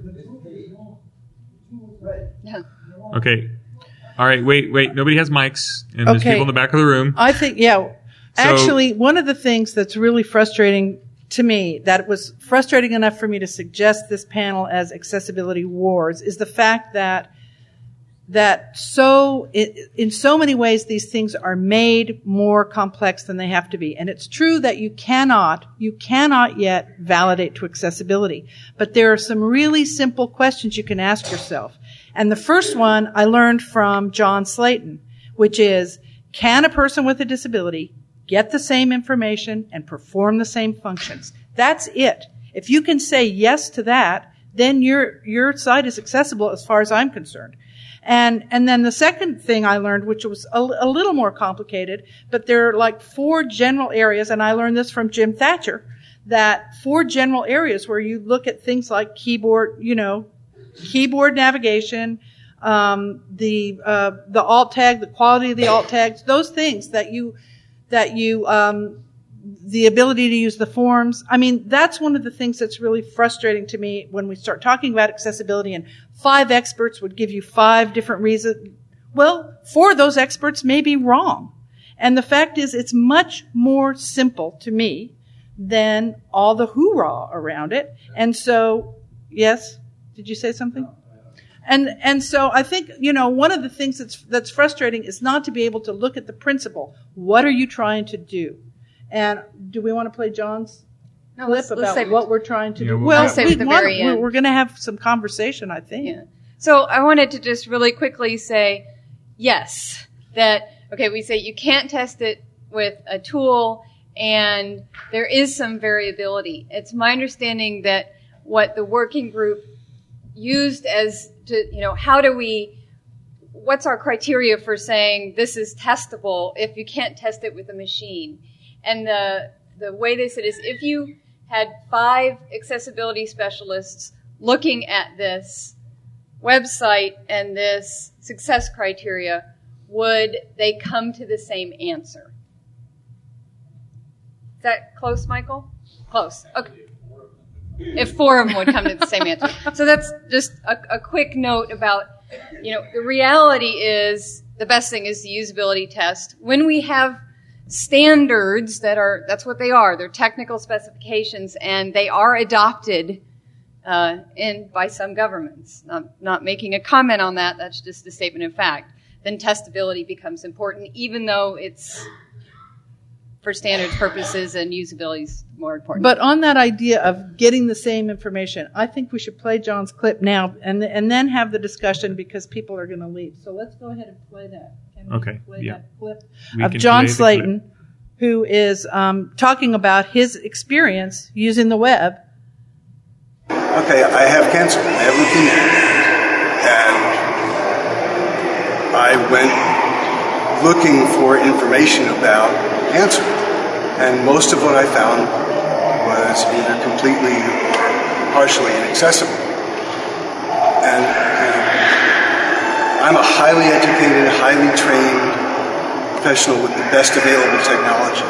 Yeah. Okay. All right. Wait. Nobody has mics, and there's Okay. people in the back of the room. I think, actually, one of the things that's really frustrating to me, that was frustrating enough for me to suggest this panel as Accessibility Wars, is the fact that in so many ways these things are made more complex than they have to be. And it's true that you cannot yet validate to accessibility. But there are some really simple questions you can ask yourself. And the first one I learned from John Slayton, which is, can a person with a disability get the same information and perform the same functions? That's it. If you can say yes to that, then your site is accessible as far as I'm concerned. And then the second thing I learned, which was a little more complicated, but there are like 4 general areas, and I learned this from Jim Thatcher, that 4 general areas where you look at things like keyboard navigation, the alt tag, the quality of the alt tags, those things the ability to use the forms. I mean, that's one of the things that's really frustrating to me when we start talking about accessibility, and 5 experts would give you 5 different reasons. Well, 4 of those experts may be wrong. And the fact is, it's much more simple to me than all the hoorah around it. And so, yes? Did you say something? And so I think, one of the things that's frustrating is not to be able to look at the principle. What are you trying to do? And do we want to play John's clip about what we're trying to do? Well, we're going to have some conversation, I think. Yeah. So I wanted to just really quickly say, yes, we say you can't test it with a tool, and there is some variability. It's my understanding that what the working group used as to, what's our criteria for saying this is testable if you can't test it with a machine? And the way they said is, if you had 5 accessibility specialists looking at this website and this success criteria, would they come to the same answer? Is that close, Michael? Close. Okay. If 4 of them would come to the same answer. So that's just a quick note about, the reality is the best thing is the usability test. When we have standards that's what they are. They're technical specifications, and they are adopted by some governments. Not making a comment on that. That's just a statement of fact. Then testability becomes important, even though it's for standards purposes and usability is more important. But on that idea of getting the same information, I think we should play John's clip now and then have the discussion, because people are going to leave. So let's go ahead and play that. Can we play that clip of John Slayton, who is talking about his experience using the web. Okay, I have cancer. I have leukemia. And I went looking for information about cancer. And most of what I found was either completely or partially inaccessible. And I'm a highly educated, highly trained professional with the best available technology.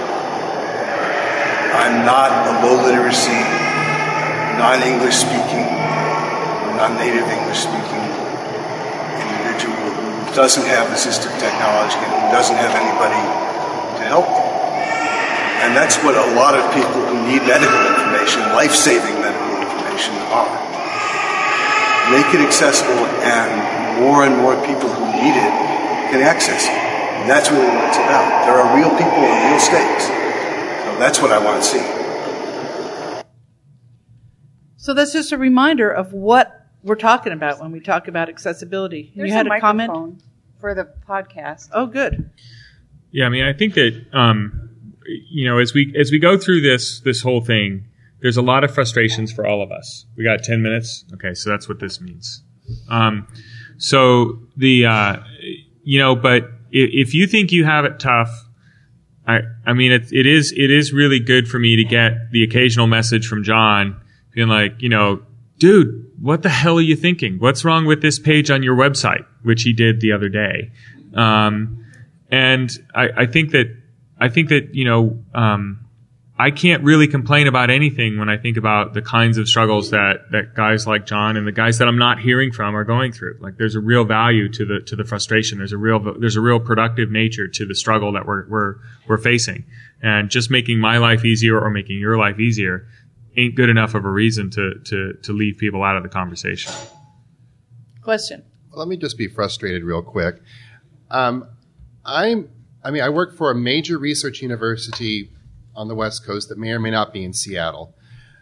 I'm not a low literacy, non-English speaking, non-native English speaking individual who doesn't have assistive technology and who doesn't have anybody to help them. And that's what a lot of people who need medical information, life-saving medical information, are. Make it accessible, and more people who need it can access it. And that's really what it's about. There are real people and real stakes. So that's what I want to see. So that's just a reminder of what we're talking about when we talk about accessibility. There's you had a comment microphone for the podcast. Oh, good. Yeah, I mean, I think that as we go through this whole thing, there's a lot of frustrations for all of us. We got 10 minutes. Okay, so that's what this means. But if you think you have it tough, I mean, it is really good for me to get the occasional message from John being like, dude, what the hell are you thinking? What's wrong with this page on your website? Which he did the other day. And I think that I can't really complain about anything when I think about the kinds of struggles that guys like John and the guys that I'm not hearing from are going through. Like, there's a real value to the frustration. There's a real productive nature to the struggle that we're facing. And just making my life easier or making your life easier ain't good enough of a reason to leave people out of the conversation. Question. Let me just be frustrated real quick. I work for a major research university on the West Coast that may or may not be in Seattle.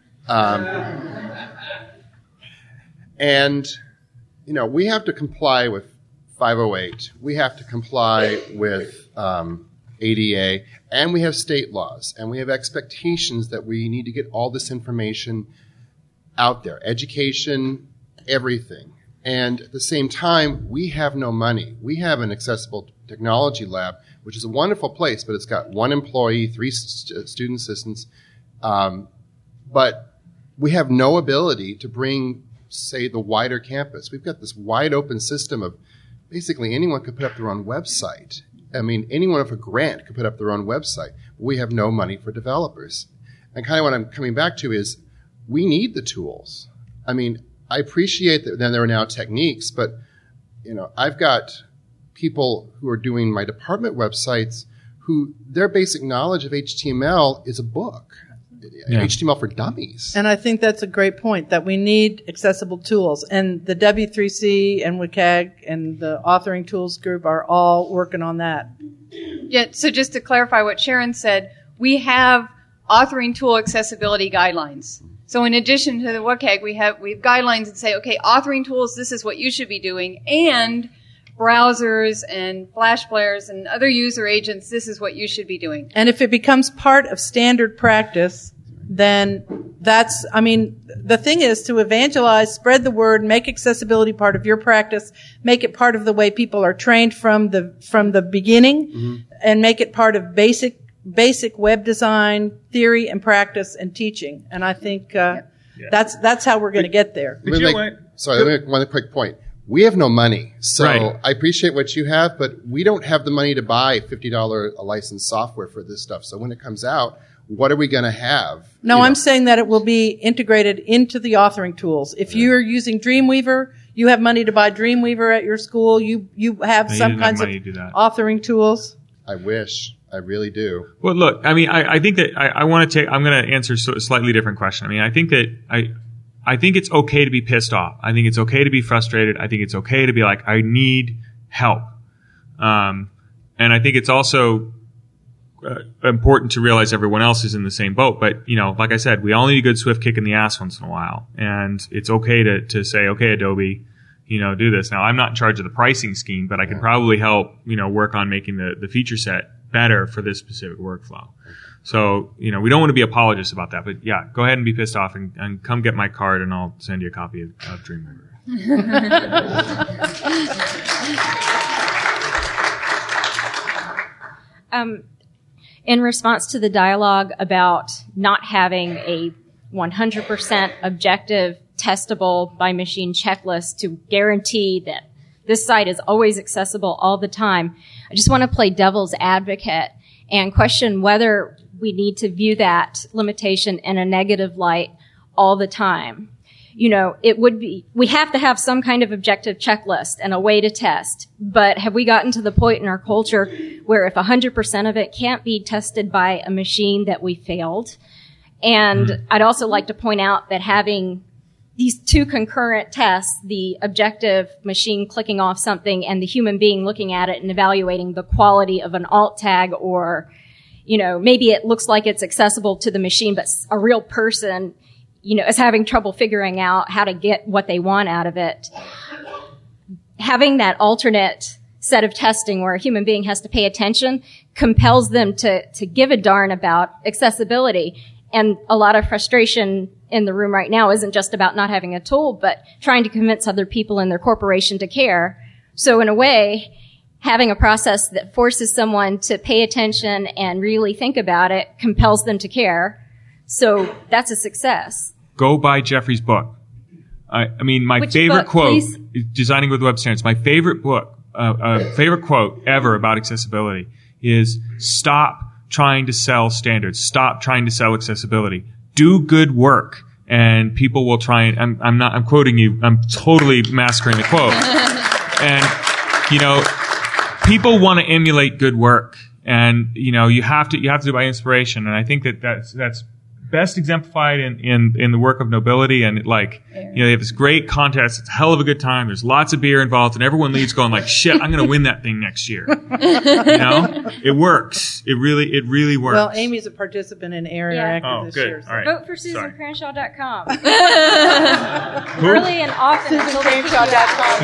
And, we have to comply with 508. We have to comply with ADA, and we have state laws, and we have expectations that we need to get all this information out there, education, everything. And at the same time, we have no money. We have an accessible technology lab, which is a wonderful place, but it's got 1 employee, 3 student assistants. But we have no ability to bring, say, the wider campus. We've got this wide open system of basically anyone could put up their own website. I mean, anyone with a grant could put up their own website. We have no money for developers. And kind of what I'm coming back to is we need the tools. I mean, I appreciate that there are now techniques, but, I've got people who are doing my department websites who their basic knowledge of HTML is a book. Yeah. HTML for dummies. And I think that's a great point, that we need accessible tools. And the W3C and WCAG and the authoring tools group are all working on that. Yeah, so just to clarify what Sharon said, we have authoring tool accessibility guidelines. So in addition to the WCAG, we have guidelines that say, okay, authoring tools, this is what you should be doing, and browsers and flash players and other user agents, this is what you should be doing. And if it becomes part of standard practice, then the thing is to evangelize, spread the word, make accessibility part of your practice, make it part of the way people are trained from the beginning, and make it part of basic web design theory and practice and teaching. And I think that's how we're going to get there. Let me make one quick point. We have no money, so right. I appreciate what you have, but we don't have the money to buy $50 a licensed software for this stuff. So when it comes out, what are we going to have? No, I'm saying that it will be integrated into the authoring tools. If you're using Dreamweaver, you have money to buy Dreamweaver at your school. You have some kinds of authoring tools. I wish. I really do. Well, look, I think that I'm going to answer a slightly different question. I think it's okay to be pissed off. I think it's okay to be frustrated. I think it's okay to be like, I need help. And I think it's also important to realize everyone else is in the same boat. But, like I said, we all need a good swift kick in the ass once in a while. And it's okay to say, okay, Adobe, do this. Now, I'm not in charge of the pricing scheme, but I can probably help, work on making the feature set better for this specific workflow. So, we don't want to be apologists about that, but yeah, go ahead and be pissed off and come get my card and I'll send you a copy of Dreamweaver. In response to the dialogue about not having a 100% objective, testable by machine checklist to guarantee that this site is always accessible all the time, I just want to play devil's advocate and question whether we need to view that limitation in a negative light all the time. We have to have some kind of objective checklist and a way to test, but have we gotten to the point in our culture where if 100% of it can't be tested by a machine that we failed? And I'd also like to point out that having these 2 concurrent tests, the objective machine clicking off something and the human being looking at it and evaluating the quality of an alt tag, or, maybe it looks like it's accessible to the machine, but a real person, is having trouble figuring out how to get what they want out of it. Having that alternate set of testing where a human being has to pay attention compels them to give a darn about accessibility. And a lot of frustration in the room right now isn't just about not having a tool, but trying to convince other people in their corporation to care. So in a way, having a process that forces someone to pay attention and really think about it compels them to care. So that's a success. Go buy Jeffrey's book. My Which favorite book, quote, please? Designing with Web Standards, my favorite book, favorite quote ever about accessibility is stop trying to sell standards. Stop trying to sell accessibility. Do good work, and people will try and, I'm quoting you, I'm totally massacring the quote. And, people want to emulate good work, and, you have to do it by inspiration. And I think that's best exemplified in the work of Knowbility. And they have this great contest. It's a hell of a good time. There's lots of beer involved, and everyone leaves going like, shit, I'm going to win that thing next year. It works. It really works. Well, Amy's a participant in AIR Interactive this year. All right. Vote for SusanCranshaw.com. Early and often. SusanCranshaw.com.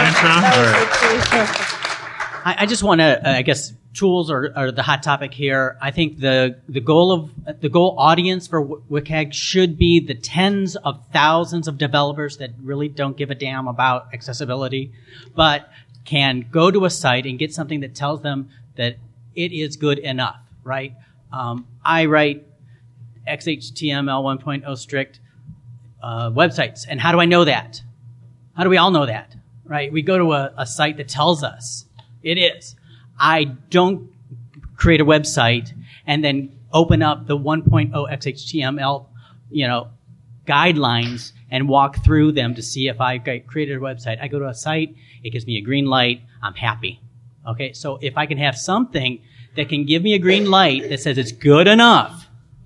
I just want to, I guess, tools are the hot topic here. I think the goal audience for WCAG should be the tens of thousands of developers that really don't give a damn about accessibility, but can go to a site and get something that tells them that it is good enough, right? I write XHTML 1.0 strict websites, and how do I know that? How do we all know that, right? We go to a site that tells us it is. I don't create a website and then open up the 1.0 XHTML, guidelines and walk through them to see if I created a website. I go to a site, it gives me a green light, I'm happy. Okay, so if I can have something that can give me a green light that says it's good enough,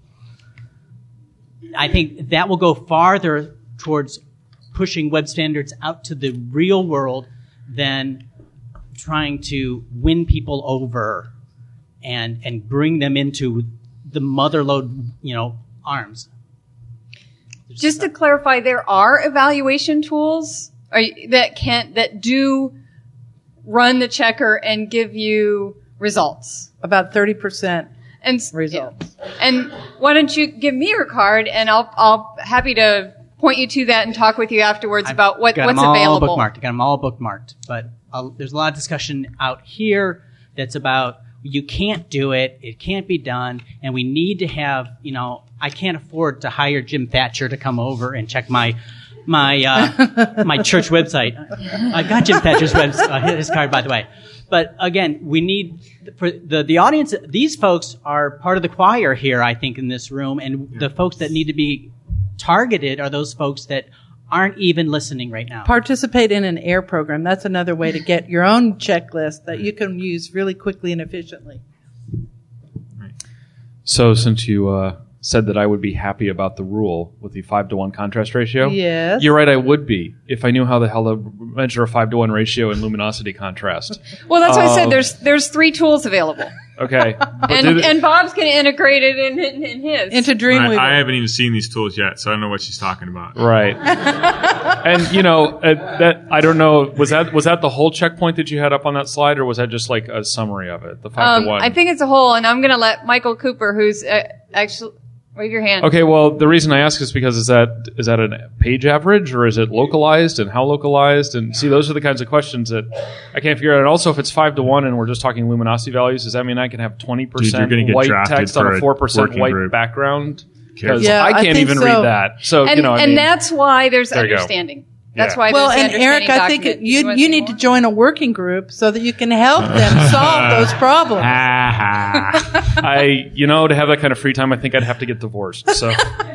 I think that will go farther towards pushing web standards out to the real world than trying to win people over and bring them into the motherlode, arms. Just to clarify, there are evaluation tools that do run the checker and give you results. About 30% results. And why don't you give me your card, and I'll happy to point you to that and talk with you afterwards about what's available. I got them all bookmarked, but there's a lot of discussion out here that's about you can't do it, it can't be done, and we need to have, I can't afford to hire Jim Thatcher to come over and check my church website. I got Jim Thatcher's his card, by the way. But again, we need for the audience. These folks are part of the choir here, I think, in this room, and the folks that need to be targeted are those folks that aren't even listening right now. Participate in an AIR program. That's another way to get your own checklist that you can use really quickly and efficiently. So since you said that I would be happy about the rule with the 5-to-1 contrast ratio, yes, you're right, I would be if I knew how the hell to measure a 5-to-1 ratio in luminosity contrast. Well, that's why I said there's 3 tools available. Okay. And Bob's going to integrate it in his. Into Dreamweaver. I haven't even seen these tools yet, so I don't know what she's talking about. Right. And that I don't know. Was that the whole checkpoint that you had up on that slide, or was that just like a summary of it? The 5-to-1. I think it's a whole, and I'm going to let Michael Cooper, who's actually. Wave your hand. Okay, well, the reason I ask is because is that a page average, or is it localized, and how localized? And see, those are the kinds of questions that I can't figure out. And also, if it's 5-to-1 and we're just talking luminosity values, does that mean I can have 20% white text on a 4% white group background? Because yeah, I can't even read that. So, and that's why there's understanding. That's why there's and Eric, I think you need to join a working group so that you can help them solve those problems. To have that kind of free time, I think I'd have to get divorced. So,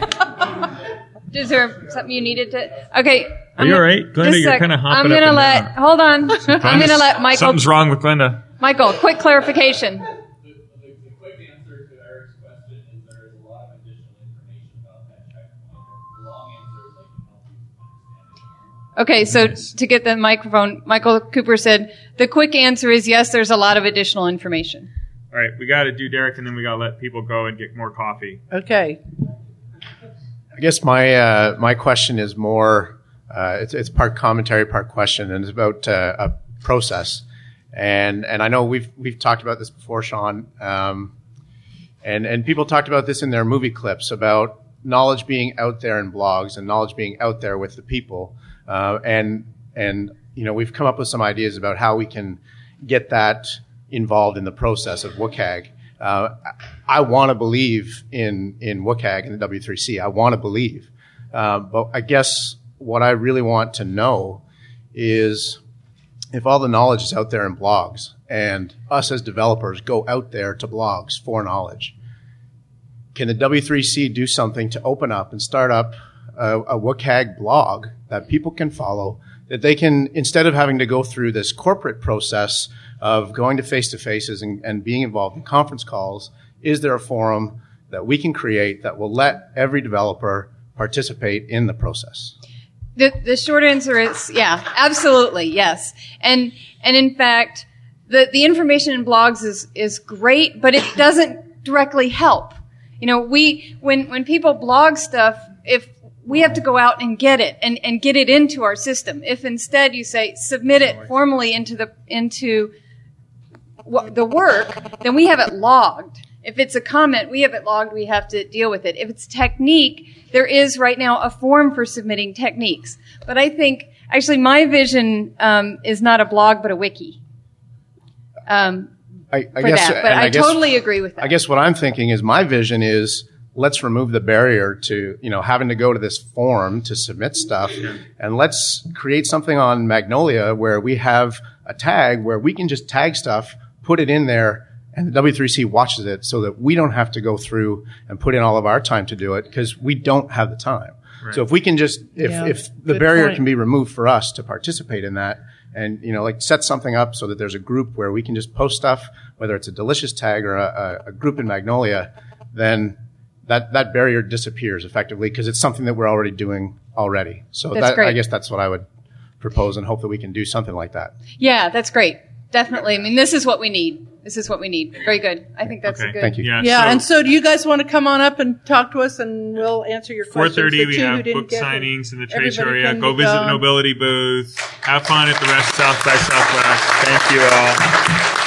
is there something you needed to? Okay, are you all right, Glenda? You're kind of hopping up and down. Hold on. I'm going to let Michael. Something's wrong with Glenda. Michael, quick clarification. The quick answer to Eric's question is there is a lot of additional information about that checkpoint. The long answer is I can help you understand it. Okay, so to get the microphone, Michael Cooper said, the quick answer is yes, there's a lot of additional information. All right, we got to do Derek, and then we got to let people go and get more coffee. Okay. I guess my question is more, it's part commentary, part question, and it's about a process. And I know we've talked about this before, Sean, and people talked about this in their movie clips about knowledge being out there in blogs and knowledge being out there with the people. And we've come up with some ideas about how we can get that involved in the process of WCAG. I want to believe in WCAG and the W3C. I want to believe. But I guess what I really want to know is if all the knowledge is out there in blogs and us as developers go out there to blogs for knowledge. Can the W3C do something to open up and start up a WCAG blog that people can follow, that they can, instead of having to go through this corporate process of going to face-to-faces and being involved in conference calls, is there a forum that we can create that will let every developer participate in the process? The short answer is yeah, absolutely, yes. And in fact, the information in blogs is great, but it doesn't directly help. You know, when people blog stuff, if we have to go out and get it and get it into our system. If instead you say submit it formally into the work, then we have it logged. If it's a comment, we have it logged. We have to deal with it. If it's technique, there is right now a form for submitting techniques. But I think actually my vision is not a blog but a wiki. I totally agree with that. I guess what I'm thinking is my vision is let's remove the barrier to, having to go to this form to submit stuff, and let's create something on Magnolia where we have a tag where we can just tag stuff, put it in there, and the W3C watches it so that we don't have to go through and put in all of our time to do it because we don't have the time. Right. So if we can just, if the barrier can be removed for us to participate in that, and set something up so that there's a group where we can just post stuff, whether it's a Delicious tag or a group in Magnolia, then that barrier disappears effectively because it's something that we're already doing already. So I guess that's what I would propose and hope that we can do something like that. Yeah, that's great. Definitely. I mean, this is what we need. Very good. I think that's a good. Thank you. And so do you guys want to come on up and talk to us and we'll answer your questions? 4:30 we have book signings in the trade show area. Go visit the Knowbility booth. Have fun at the Rest South by Southwest. Thank you all.